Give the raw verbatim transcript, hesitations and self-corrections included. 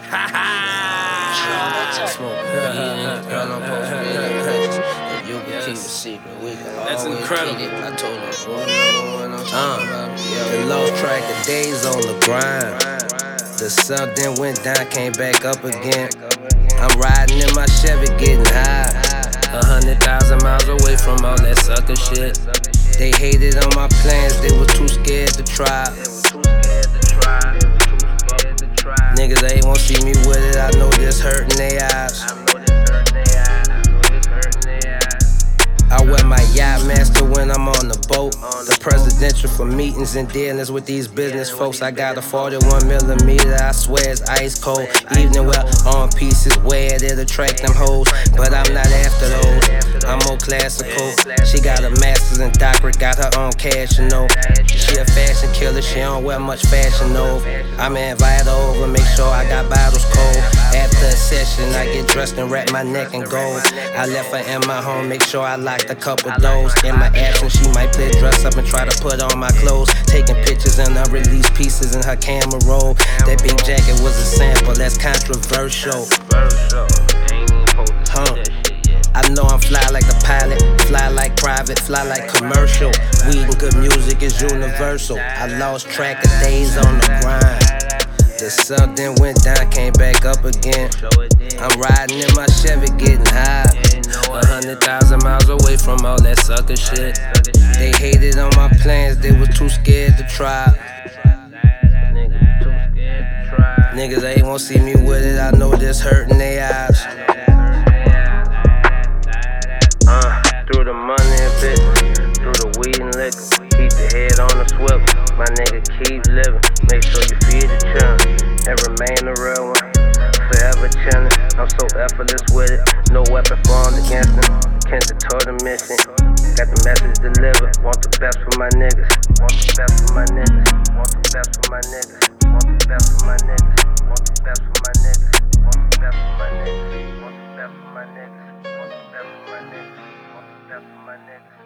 Ha ha! Smoke weed, girl, I'm supposed to be in the pictures. If you can Yes. keep a secret, we can That's always incredible. keep it. I told her, bro, what I'm talking about. Yeah, lost track of days on the grind. The sun then went down, came back up again. I'm riding in my Chevy, getting high. A hundred thousand miles away from all that sucker shit. They hated on my plans, they was too scared to try. Niggas, they won't see me with it, I know this hurting their eyes. I wear my yacht master when I'm on the boat. The presidential for meetings and dealings with these business folks. I got a forty-one millimeter, I swear it's ice cold. Evening wear on pieces, wear it, it attract them hoes. But I'm not after those, I'm more classical. She got a master's in doctorate, got her own cash, you know. She a fashion killer, she don't wear much fashion, no. I'm invite her over, make sure I got bottles cold. After a session, I get dressed and wrap my neck in gold. I left her in my home, make sure I locked a couple doors. In my absence, she might play dress up and try to put on my clothes. Taking pictures and unreleased pieces in her camera roll. That big jacket was a sample, that's controversial. Huh. I know I'm fly like a pilot, fly like private, fly like commercial. Weed and good music is universal. I lost track of days on the grind. The sun then went down, came back up again. I'm riding in my Chevy, getting high. A hundred thousand miles away from all that sucker shit. They hated on my plans, they was too scared to try. Niggas, they won't see me with it, I know this hurting their eyes. Uh, through the money and bitch, through the weed and liquor. Keep the head on the swivel, my nigga keep living. Make sure you feed the children and remain a real one. Forever chillin', I'm so effortless with it. No weapon formed against them, can't deter the mission. Got the message delivered, want the best for my niggas. Want the best for my niggas, want the best for my niggas. Want the best for my niggas, want the best for my niggas. Want the best for my niggas, want the best for my niggas. Want the best for my niggas, want the best for my niggas.